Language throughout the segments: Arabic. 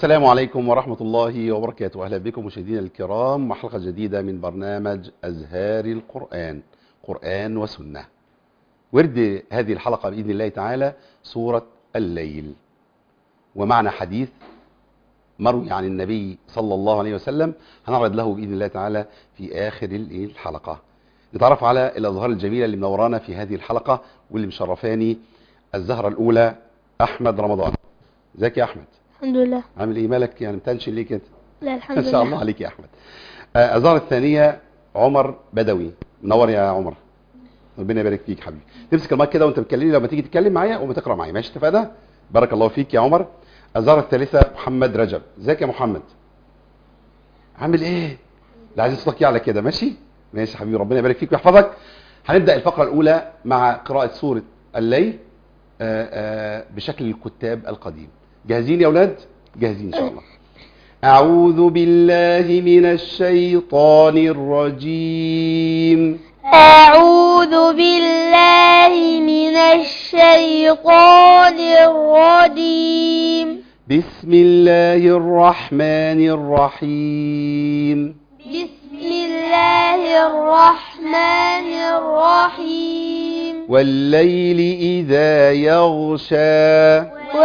السلام عليكم ورحمة الله وبركاته. أهلا بكم مشاهدينا الكرام وحلقة جديدة من برنامج أزهار القرآن، قرآن وسنة. ورد هذه الحلقة بإذن الله تعالى سورة الليل، ومعنا حديث مروي عن النبي صلى الله عليه وسلم هنعرض له بإذن الله تعالى في آخر الحلقة. نتعرف على الأزهار الجميلة اللي منورانا في هذه الحلقة واللي مشرفاني. الزهرة الأولى أحمد رمضان. ازيك يا أحمد؟ الحمد لله. عامل ايه؟ مالك يعني متنشن ليه كده؟ لا الحمد ان لله. شاء الله عليك يا احمد. الزهرة الثانية عمر بدوي. منور يا عمر، ربنا يبارك فيك حبيبي. تمسك المايك كده وانت بتكلمني لما تيجي تتكلم معايا وما تقرا معايا، ماشي؟ اتفقنا؟ بارك الله فيك يا عمر. الزهرة الثالثة محمد رجب. ازيك يا محمد؟ عامل ايه؟ لا عايزين صوتك يعلى كده. ماشي ماشي حبيبي، ربنا يبارك فيك ويحفظك. هنبدا الفقره الاولى مع قراءه سوره الليل بشكل الكتاب القديم. جاهزين يا اولاد؟ جاهزين ان شاء الله. أعوذ بالله من الشيطان الرجيم. أعوذ بالله من الشيطان الرجيم. بسم الله الرحمن الرحيم. بسم الله الرحمن الرحيم. والليل إذا يغشى.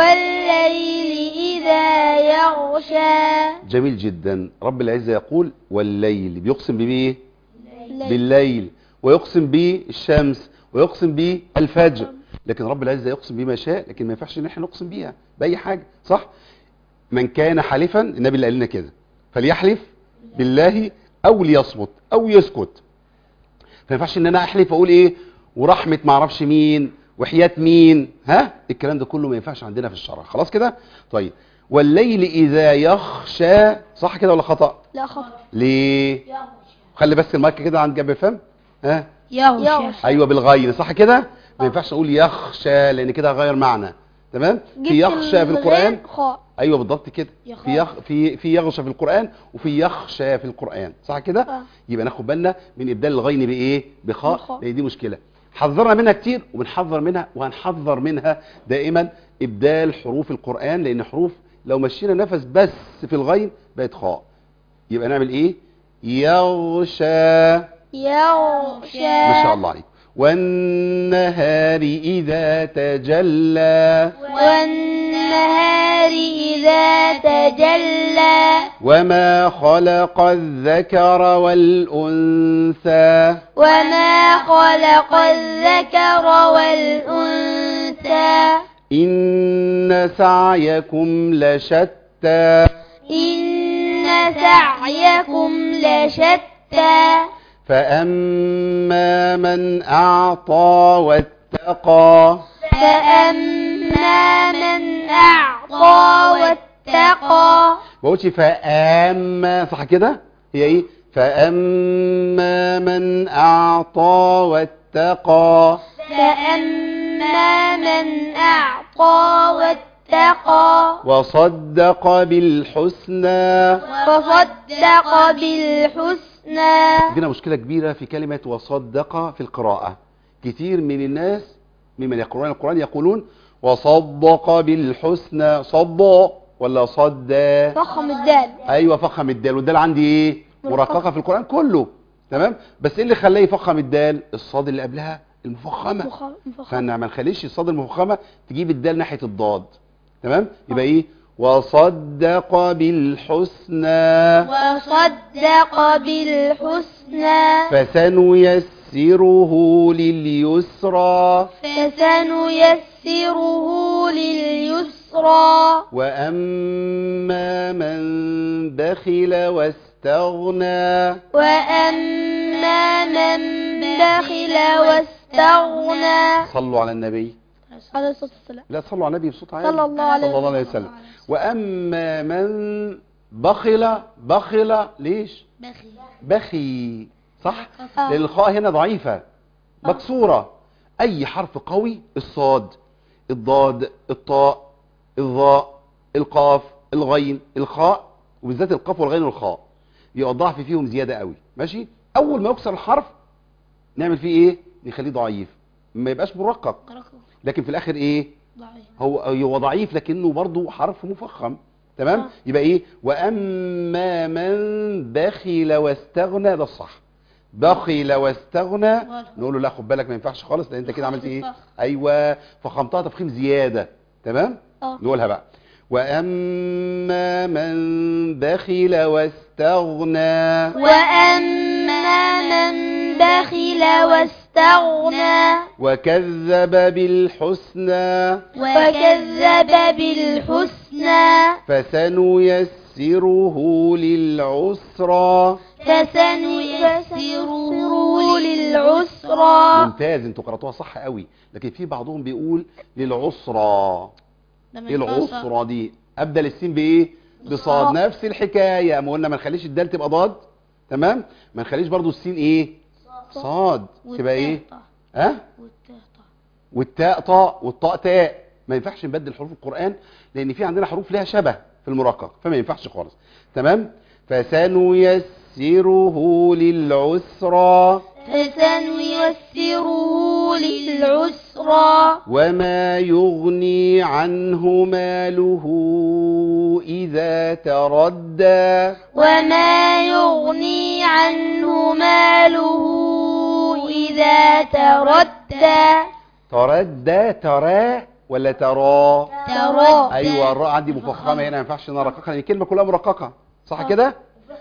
والليل إذا يغشى. جميل جدا. رب العزة يقول والليل، بيقسم بإيه؟ بالليل، ويقسم بالشمس، ويقسم بالفجر. لكن رب العزة يقسم بما شاء، لكن ما ينفعش ان احنا نقسم بيها بأي حاجة، صح؟ من كان حالفا، النبي اللي قال لنا كده، فليحلف بالله او ليصمت او يسكت. فما ينفعش ان انا احلف واقول ايه ورحمة ما اعرفش مين وحياة مين، ها؟ الكلام ده كله ما ينفعش عندنا في الشرع. خلاص كده؟ طيب. والليل اذا يخشى، صح كده ولا خطأ؟ لا خطأ. ليه؟ خلي بس المايك كده عند جنب فم. ها؟ يغشى. ايوه بالغين، صح كده؟ ما ينفعش اقول يخشى لان كده هغير معنى. تمام؟ في يخشى في القرآن. ايوه بالضبط كده. في يغشى في القرآن وفي يخشى في القرآن، صح كده؟ يبقى ناخد بالنا من ابدال الغين بايه؟ بخاء، لان دي مشكلة حذرنا منها كتير وبنحذر منها وهنحذر منها دائما. ابدال حروف القرآن، لان حروف لو مشينا نفس بس في الغين بقت خاء. يبقى نعمل ايه؟ يغشى. يغشى. ما شاء الله عليك. والنهار إذا تجلى. والنهار إذا تجلى. وما خلق الذكر والأنثى. وما خلق الذكر والأنثى. إن سعيكم لشتى. إن سعيكم لشتى. فأما من أعطى واتقى. فأما من أعطى واتقى. ما قلتش فأما، صح كده؟ هي ايه؟ فأما من أعطى واتقى. فأما من أعطى واتقى. وصدق بالحسنى. وصدق بالحسنى. عندنا مشكلة كبيرة في كلمة وصدق في القراءة. كتير من الناس ممن يقرؤون القرآن يقولون وصدق بالحسنى. صد ولا صد؟ فخم الدال. ايوه فخم الدال، والدال عندي ايه؟ مرققة في القرآن كله. تمام؟ بس ايه اللي خلاه يفخم الدال؟ الصاد اللي قبلها المفخمة. فانا ما نخليش الصاد المفخمة تجيب الدال ناحية الضاد. تمام؟ يبقى ايه؟ وصدق بالحسنى. وصدق بالحسنى. فسنيسره لليسرى. فسنيسره لليسرى. وأما من بخل واستغنى. وأما من بخل واستغنى. صلوا على النبي عليه الصلاة والسلام. لا صلوا على النبي بصوت عالي. صلى الله عليه وسلم. وأما من بخل ليش؟ بخي، صح؟ لأن الخاء هنا ضعيفة مكسورة. أي حرف قوي، الصاد، الضاد، الطاء، الظاء، القاف، الغين، الخاء، وبالذات القاف والغين والخاء يبقى الضعف فيهم زيادة قوي. ماشي؟ أول ما يكسر الحرف نعمل فيه إيه؟ نخليه ضعيف، ما يبقاش مرقق، لكن في الآخر إيه؟ هو ضعيف لكنه برضو حرف مفخم. تمام. يبقى ايه؟ واما من بخل واستغنى، ده الصح. بخل واستغنى نقول له لا خد بالك ما ينفعش خالص، لان انت كده عملت ايه؟ ايوه فخمتها تفخيم زياده. تمام. نقولها بقى واما من بخل واستغنى. وأما من بخل واستغنى وكذب بالحسنى. وكذب بالحسنى فسنيسره للعسرى. فسنيسره للعسرى. ممتاز، انتوا قرأتوها صح قوي، لكن في بعضهم بيقول للعسرى. ايه العسرى دي؟ ابدل السين بايه؟ بصاد. نفس الحكايه، ما قلنا ما نخليش الدال تبقى ضاد، تمام، ما نخليش برضو السين ايه؟ صاد. تبقى ايه؟ والتاء طاء والطاء تاء. ما ينفعش نبدل حروف القرآن، لان في عندنا حروف لها شبه في المرقق، فما ينفعش خالص. تمام. فسنيسره للعسرى. فسنيسره للعسرى. وما يغني عنه ماله إذا تردى. وما يغني عنه ماله إذا تردى. تردى ترى ولا ترى؟ ترى. ايوه الراء عندي مفخمه هنا، ما ينفعش نرققها لان الكلمه كلها مرققه، صح كده؟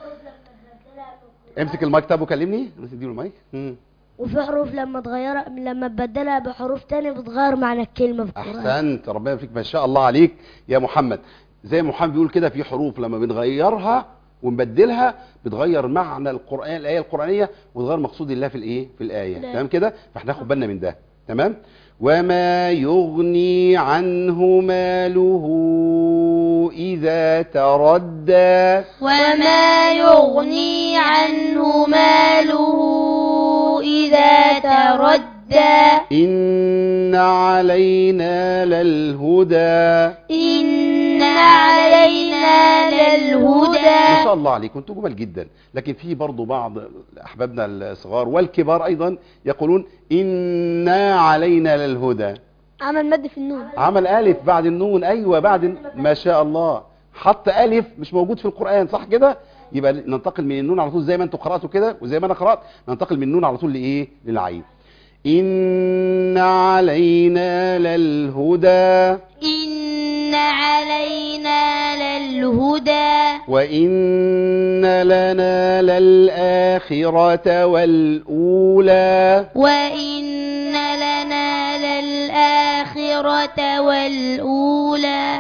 امسك المايك طب وكلمني، اديله المايك. وفي حروف لما تبدلها بحروف تانية بتغير معنى الكلمة في القرآن. احسنت، ربنا يفيك، ما شاء الله عليك يا محمد. زي ما محمد بيقول كده، في حروف لما بنغيرها ونبدلها بتغير معنى القرآن، الآية القرآنية، وتغير مقصود الله في الايه؟ في الآية. تمام كده؟ فاحنا ناخد بالنا من ده. تمام. وما يغني عنه ماله إذا تردى. وما يغني عنه ماله إذا تردى. إن علينا للهدى. إن علينا للهدى. ما شاء الله عليكم، انتوا جمال جدا. لكن في برضو بعض احبابنا الصغار والكبار ايضا يقولون إنا علينا للهدى. عمل مد في النون، عمل ألف بعد النون. ايوه بعد ما شاء الله حط ألف مش موجود في القرآن، صح كده؟ يبقى ننتقل من النون على طول زي ما انتوا قرأتوا كده وزي ما انا قرأت، ننتقل من النون على طول لايه؟ للعين. إن علينا للهدى. إن علينا للهدى. وإن لنا للآخرة والأولى. وإن لنا للآخرة والأولى.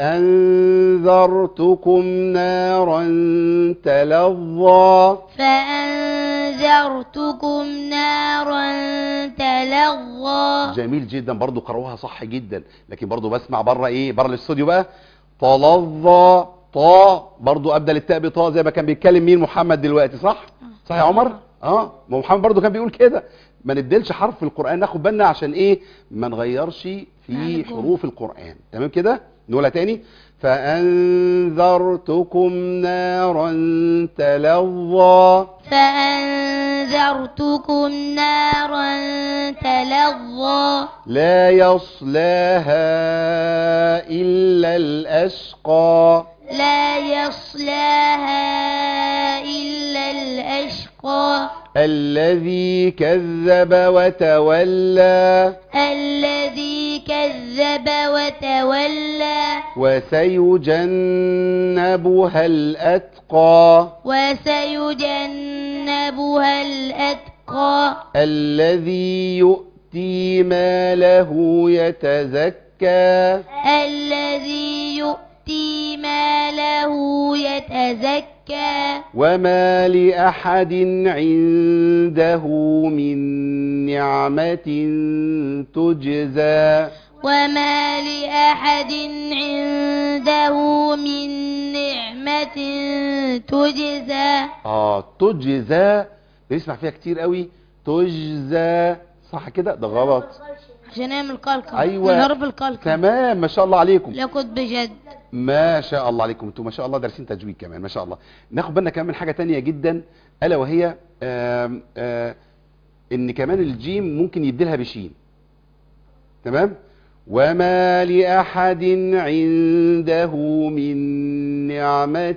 فأنذرتكم نارا تلظى. فأنذرتكم نارا تلظى. جميل جدا، برضو قروها صح جدا، لكن برضو بسمع بره ايه؟ بره الاستوديو بقى تلظى طا، برضو ابدل التاء بطا زي ما كان بيتكلم مين؟ محمد دلوقتي، صح؟ صح يا عمر؟ ما محمد برضو كان بيقول كده. ما نبدلش حرف في القرآن، ناخد بالنا عشان ايه؟ ما نغيرش في حروف القرآن. تمام كده؟ نقولها تاني. فأنذرتكم نارا تلظى. فأنذرتكم نارا تلظى. لا يصلاها إلا الأشقى. لا يصلاها إلا الأشقى. الذي كذب وتولى. الذي كذب وتولى. وسيجنبها الأتقى. وسيجنبها الأتقى. الذي يؤتي ماله يتزكى. الذي يؤتي ماله يتزكى. وما لأحد عنده من نعمة تجزى. وما لأحد عنده من نعمة تجزى. تجزى بنسمع فيها كتير قوي، تجزى، صح كده؟ ده غلط عشان نعمل قلقل. ايوه حرف القلقل. تمام، ما شاء الله عليكم. لقد بجد. ما شاء الله عليكم، انتوا ما شاء الله دارسين تجويد كمان، ما شاء الله. ناخد بالنا كمان من حاجه تانية جدا، الا وهي ان كمان الجيم ممكن يبدلها بشين. تمام. وما لأحد عنده من نعمة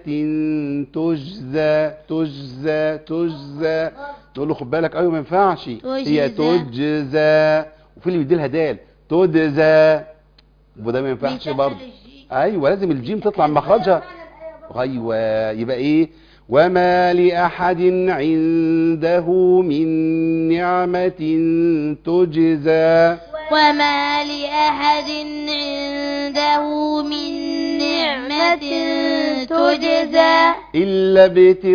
تجزى نقول له خد بالك ايوه ما ينفعش هي تجزى وفي اللي بيديلها دال تجزى وده ما ينفعش برضه ايوه لازم الجيم تطلع من مخرجها ايوه يبقى ايه وما لأحد عنده من نعمة تجزى وما لأحد عنده من نعمة تجزى إلا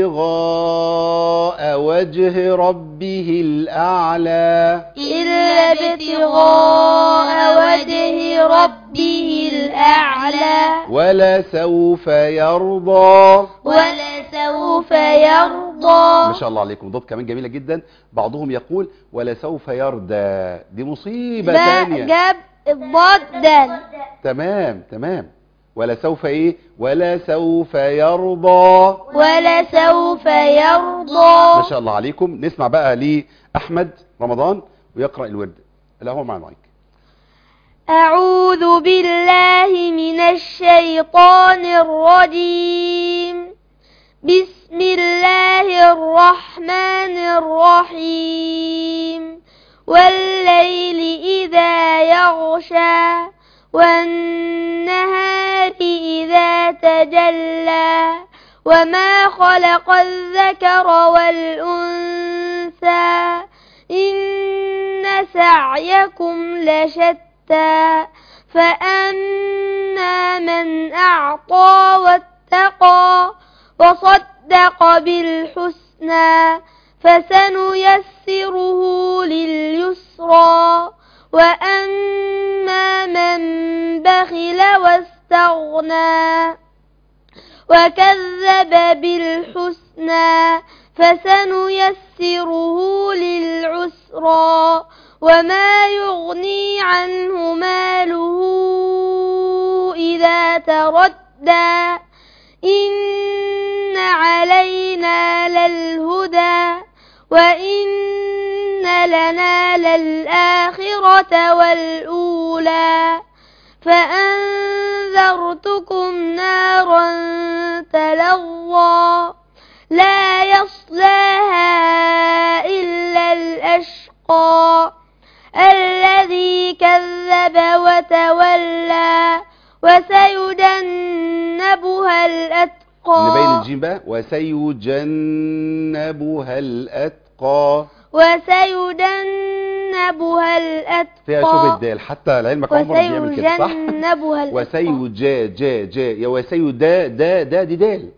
ابتغاء وجه ربه الأعلى إلا ابتغاء وجه ربه الأعلى ولسوف يرضى ولسوف يرضى. ما شاء الله عليكم ضد كمان جميلة جدا بعضهم يقول ولسوف يرضى دي مصيبة ثانية جاب الضاد دال تمام ولسوف ايه ولسوف يرضى ولسوف يرضى. ما شاء الله عليكم نسمع بقى لأحمد رمضان ويقرأ الورد لا هو مع المايك أعوذ بالله من الشيطان الرجيم بسم الله الرحمن الرحيم والليل إذا يغشى والنهار إذا تجلى وما خلق الذكر والأنثى إن سعيكم لشتى فأما من أعطى واتقى وصدق بالحسنى فسنيسره لليسرى وأما من بخل واستغنى وكذب بالحسنى فسنيسره للعسرى وما يغني عنه ماله إذا تردى إن علينا للهدى وإن لنا للآخرة والأولى فأنذرتكم نارا تلظى لا يصلاها إلا الأشقى الذي كذب وتولى وسيجنبها الأتقى نبين الجيم بقى وسيجنبها الأتقى وسيجنبها الأتقى فيها شوف الدال حتى لعلمك عمر بيعمل كده صح وسيجنبها الأتقى جا يا وسيدا دا دي دال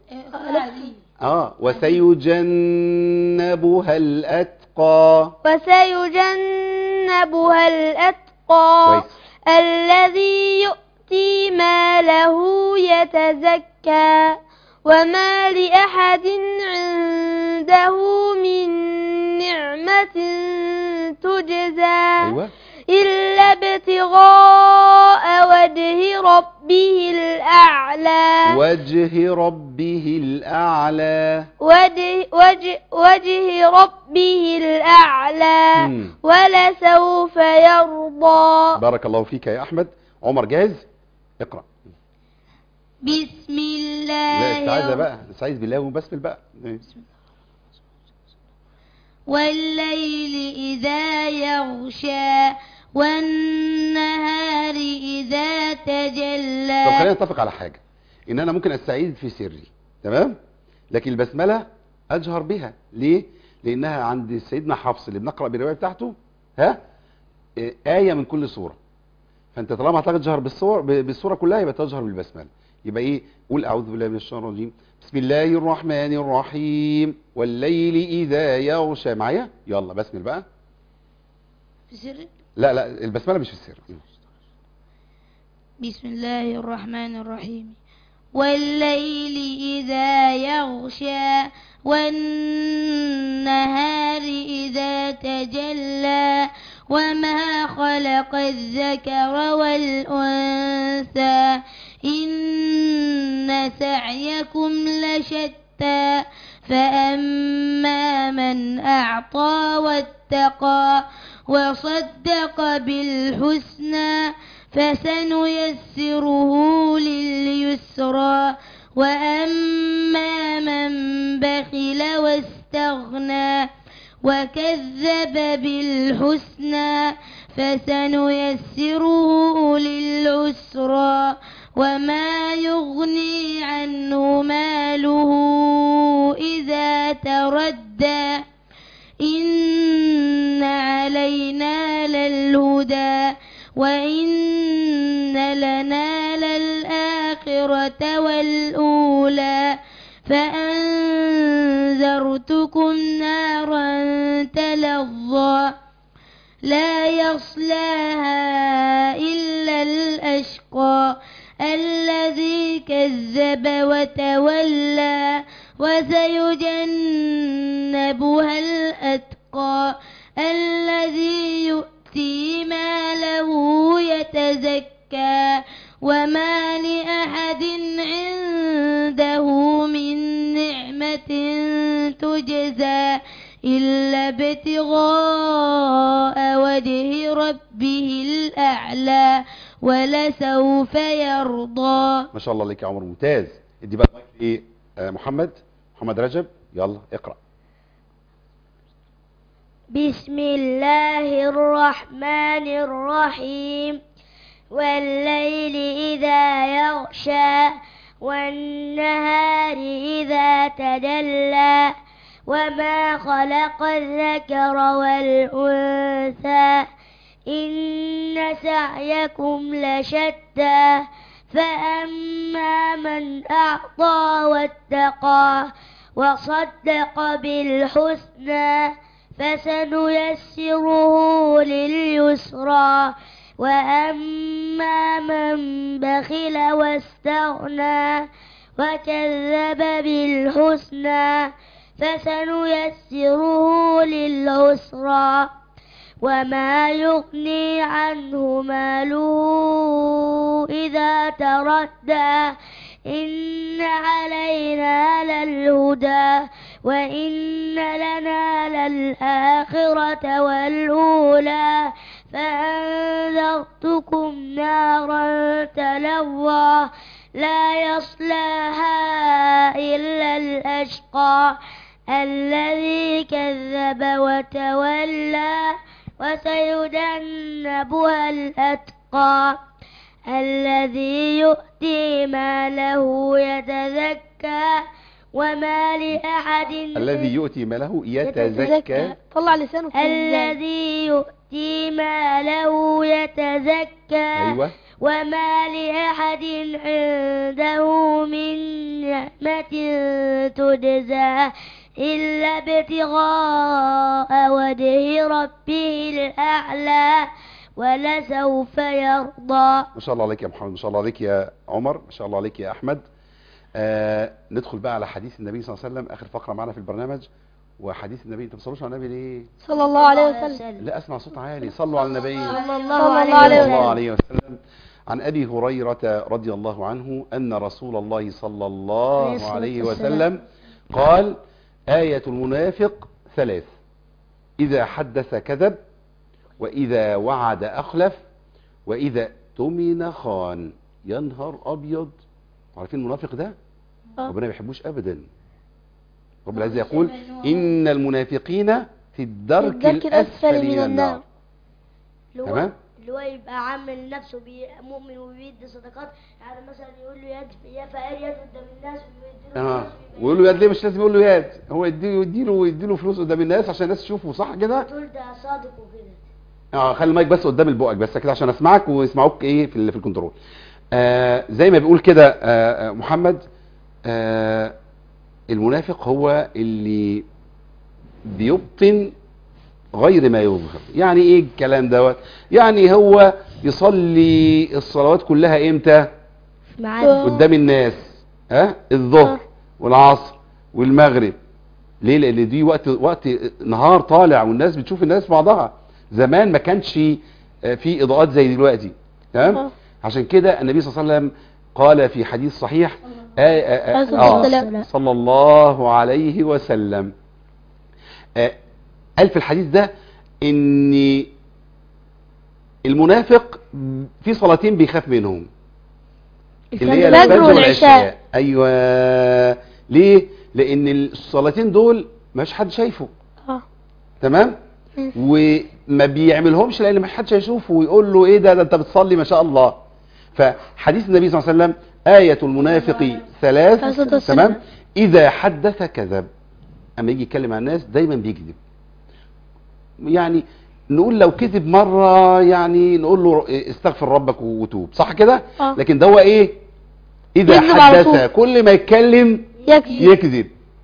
وسيجنبها الأتقى وسيجنبها الأتقى كويس. الذي يؤتي ماله يتزكى وما لأحد عنده من نعمة تجزى أيوة. إلا ابتغاء وجه ربه الأعلى وجه ربه الأعلى وجه ربه الأعلى ولسوف يرضى. بارك الله فيك يا أحمد. عمر جاهز اقرأ. بسم لا الله استعاذة بقى نستعيذ بالله وبسمل بقى. والليل إذا يغشى والنهار إذا تجلى. طب خلينا نتفق على حاجة ان انا ممكن استعيذ في سري تمام لكن البسملة اجهر بها ليه لانها عند سيدنا حفص اللي بنقرأ بالرواية بتاعته آية من كل سورة فانت طالما هتجهر بالسورة كلها يبقى تجهر بالبسملة يبقى ايه قول اعوذ بالله من الشيطان الرجيم بسم الله الرحمن الرحيم والليل اذا يغشى معايا يلا بسمل بقى في سر. لا البسملة مش في السر. بسم الله الرحمن الرحيم والليل إذا يغشى والنهار إذا تجلى وما خلق الذكر والأنثى إن سعيكم لشتى فأما من أعطى واتقى وصدق بالحسنى فسنيسره لليسرى وأما من بخل واستغنى وكذب بالحسنى فسنيسره للعسرى وما يغني عنه ماله إذا تردى إن علينا للهدى وإن لنا للآخرة والأولى فأنذرتكم نارا تلظى لا يصلاها إلا الأشقى الذي كذب وتولى وسيجنبها الأتقى الذي يؤتي ماله يتزكى وما لأحد عنده من نعمة تجزى إلا ابتغاء وجه ربه الأعلى ولسوف يرضى. ما شاء الله عليك يا عمر، ممتاز. ادي بقى المايك ايه محمد رجب، يلا اقرأ. بسم الله الرحمن الرحيم والليل إذا يغشى والنهار إذا تجلى وما خلق الذكر والأنثى إن سعيكم لشتى فأما من أعطى واتقى وصدق بالحسنى فسنيسره لليسرى وأما من بخل واستغنى وكذب بالحسنى فسنيسره للعسرى وما يغني عنه ماله إذا تردى إن علينا للهدى وإن لنا للآخرة والأولى فأنذرتكم نارا تلظى لا يصلاها إلا الأشقى الذي كذب وتولى وسيجنبها الأتقى الذي يؤتي ماله يتزكى وما لأحد الذي يؤتي ماله يتزكى طلع لسانه الذي يؤتي ماله يتزكى أيوة. وما لأحد عنده من نعمة تجزى إلا ابتغاء وجه ربه الأعلى ولسوف يرضى. ما شاء الله عليك يا محمد، ما شاء الله عليك يا عمر، ما شاء الله عليك يا أحمد. ندخل بقى على حديث النبي صلى الله عليه وسلم، آخر فقرة معنا في البرنامج. وحديث النبي، انتوا بتصلوش على النبي ليه؟ صلى الله عليه وسلم. لا أسمع صوت عالي، صلوا على النبي صلى الله عليه وسلم. عن أبي هريرة رضي الله عنه أن رسول الله صلى الله عليه وسلم قال: آية المنافق ثلاث: إذا حدث كذب، وإذا وعد أخلف، وإذا اؤتمن خان. يا نهار أبيض، عارفين المنافق ده؟ ربنا ما بيحبوش أبدا. رب العزة يقول: إن المنافقين في الدرك الأسفل من النار. تمام؟ اللي هو يبقى عامل نفسه مؤمن وبيدي صدقات، يعني مثلا يقول له يا فقير يد قدام الناس ويقول له يد ليه؟ مش لازم يقول له يد، هو يديله فلوس قدام الناس عشان الناس تشوفه، صح كده؟ تقول ده صادق وكده. خلي المايك بس قدام البقك بس كده عشان اسمعك ويسمعوك ايه في الكنترول. زي ما بيقول كده محمد، المنافق هو اللي بيبطن غير ما يظهر. يعني ايه الكلام دوت؟ يعني هو يصلي الصلوات كلها امتى؟ قدام الناس، الظهر والعصر والمغرب. ليه؟ لان دي وقت نهار طالع والناس بتشوف الناس بعضها. زمان ما كانش في اضاءات زي دلوقتي، تمام؟ عشان كده النبي صلى الله عليه وسلم قال في حديث صحيح صلى الله عليه وسلم، قال في الحديث ده ان المنافق في صلاتين بيخاف منهم، اللي هي الفجر الفجر والعشاء. والعشاء. ايوه، ليه؟ لان الصلاتين دول مش حد شايفه. تمام. وما بيعملهمش لان ما حدش هيشوفه ويقول له ايه ده انت بتصلي ما شاء الله. فحديث النبي صلى الله عليه وسلم آية المنافق ثلاث. تمام. اذا حدث كذب، اما يجي يتكلم عن الناس دايما بيكذب. يعني نقول لو كذب مرة يعني نقول له استغفر ربك وتوب، صح كده؟ لكن ده هو ايه؟ اذا حدث كل ما يتكلم يكذب.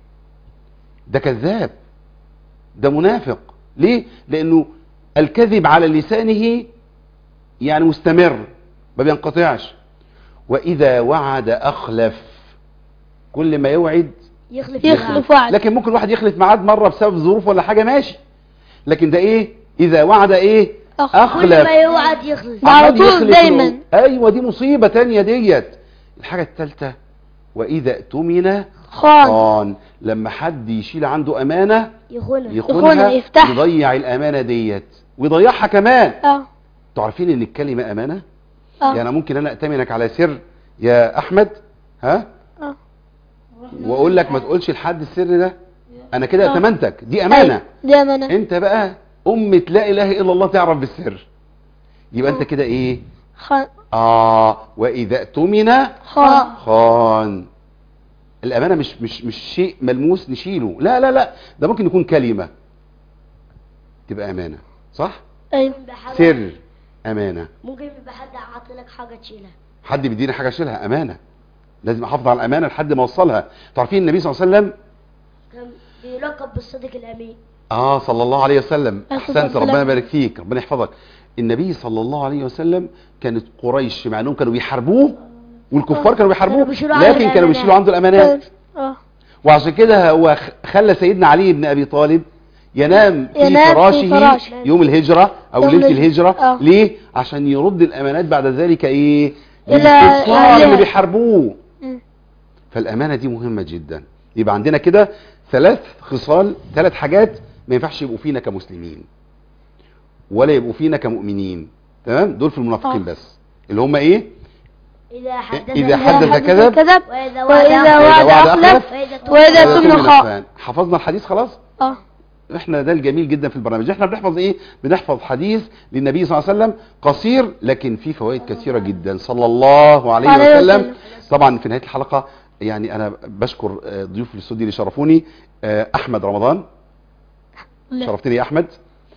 ده كذاب، ده منافق. ليه؟ لانه الكذب على لسانه يعني مستمر ما بينقطعش. واذا وعد اخلف، كل ما يوعد يخلف وعد. لكن ممكن الواحد يخلف ميعاد مرة بسبب ظروف ولا حاجة، ماشي. لكن ده ايه؟ اذا وعد ايه؟ اخلف. كل ما يوعد يخلف على طول دايما. ايوه، دي مصيبة تانية ديت. الحاجة الثالثة واذا اؤتمن خان. لما حد يشيل عنده امانة يخونها يضيع الامانة ديت ويضيعها كمان. انتوا عارفين ان الكلمة امانة؟ يعني ممكن انا اتمنك على سر يا احمد، ها، واقول لك ما تقولش لحد السر ده، انا كده اتمنتك. دي امانة. دي امانة. انت بقى امة لا اله الا الله تعرف بالسر، يبقى انت كده ايه؟ خان. واذا اؤتمن خان. الامانة مش شيء ملموس نشيله، لا لا لا، ده ممكن يكون كلمة تبقى امانة، صح؟ ايوه. سر امانة. ممكن يبقى حد عاطلك حاجة تشيلها، حد بيديني حاجة اشيلها، امانة. لازم احافظ على الامانة لحد ما اوصلها. تعرفين النبي صلى الله عليه وسلم كان بيلقب بالصديق الامين. صلى الله عليه وسلم. احسنت، ربنا يبارك فيك، ربنا يحفظك. النبي صلى الله عليه وسلم كانت قريش مع انهم كانوا بيحاربوه والكفار كانوا بيحاربوه، لكن كانوا بيشيلوا عنده الامانات. وعشان كده هو خلى سيدنا علي بن ابي طالب ينام في فراشه يوم الهجرة او ليلة الهجرة. ليه؟ عشان يرد الامانات بعد ذلك ايه؟ للكفار اللي بيحاربوه. فالامانة دي مهمة جدا. يبقى عندنا كده 3 خصال، 3 حاجات ما ينفعش يبقوا فينا كمسلمين ولا يبقوا فينا كمؤمنين. تمام؟ دول في المنافقين بس، اللي هم ايه؟ إذا حدث كذب، وإذا وعد أخلف، وإذا اؤتمن خان. حفظنا الحديث خلاص؟ احنا ده الجميل جدا في البرنامج. احنا بنحفظ ايه؟ بنحفظ حديث للنبي صلى الله عليه وسلم قصير لكن فيه فوائد كثيرة جدا صلى الله عليه وسلم. طبعا في نهاية الحلقة يعني انا بشكر ضيوف الاستوديو اللي شرفوني. احمد رمضان، شرفتني يا احمد.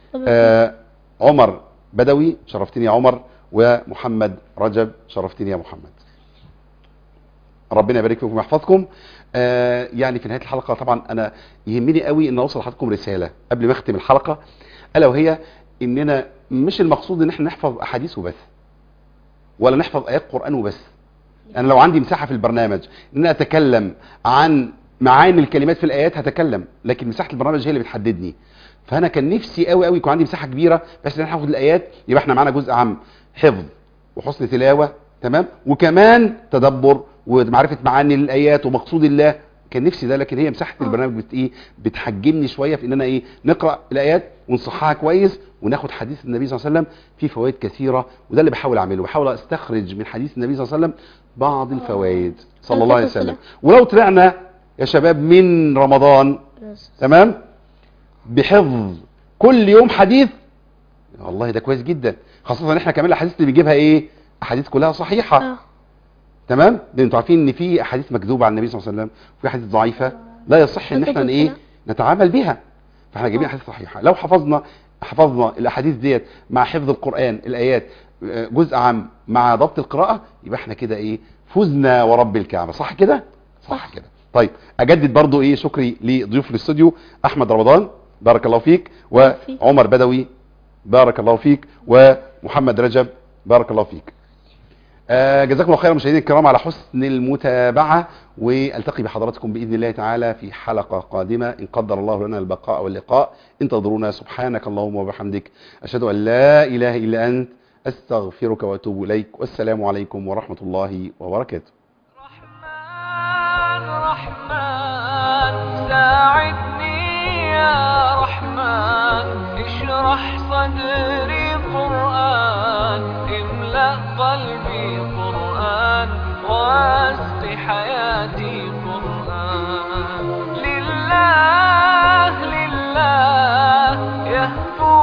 عمر بدوي، شرفتني يا عمر. ومحمد رجب، شرفتني يا محمد. ربنا يبارك فيكم ويحفظكم. يعني في نهاية الحلقة طبعا انا يهمني قوي ان اوصل لحضراتكم رسالة قبل ما اختم الحلقة، الا وهي اننا مش المقصود ان احنا نحفظ احاديث وبس ولا نحفظ ايات قرآن وبس. انا لو عندي مساحة في البرنامج ان انا اتكلم عن معاني الكلمات في الايات هتكلم، لكن مساحة البرنامج هي اللي بتحددني. فانا كان نفسي قوي قوي يكون عندي مساحة كبيرة بس ان انا هاخد الايات، يبقى احنا معانا جزء عام حفظ وحسن تلاوة، تمام، وكمان تدبر ومعرفة معاني الايات ومقصود الله. كان نفسي ده، لكن هي مساحة البرنامج بتحجمني شوية في اننا نقرأ الايات ونصحها كويس وناخد حديث النبي صلى الله عليه وسلم فيه فوائد كثيرة. وده اللي بحاول اعمله، بحاول استخرج من حديث النبي صلى الله عليه وسلم بعض الفوائد صلى الله عليه وسلم. ولو طلعنا يا شباب من رمضان تمام بحفظ كل يوم حديث، والله ده كويس جدا. خاصة ان احنا كمان الاحاديث اللي بيجيبها احاديث كلها صحيحة. تمام. لان انتوا عارفين ان في احاديث مكذوبة عن النبي صلى الله عليه وسلم وفي احاديث ضعيفة لا يصح ان احنا نتعامل بها. فاحنا جايبين احاديث صحيحة. لو حفظنا الاحاديث ديت مع حفظ القرآن الايات جزء عام مع ضبط القراءة، يبقى احنا كده فزنا ورب الكعبة. صح كده؟ صح كده. طيب اجدد برضو شكري لضيوف الاستوديو، احمد رمضان بارك الله فيك، وعمر بدوي بارك الله فيك، ومحمد رجب بارك الله فيك. جزاكم الله خيرا مشاهدينا الكرام على حسن المتابعة، والتقي بحضراتكم بإذن الله تعالى في حلقة قادمة إن قدر الله لنا البقاء واللقاء. انتظرونا. سبحانك اللهم وبحمدك، أشهد أن لا إله إلا أنت، أستغفرك وأتوب إليك، والسلام عليكم ورحمة الله وبركاته. رحمن ساعدني يا رحمن، اشرح صدري قرآن مدفون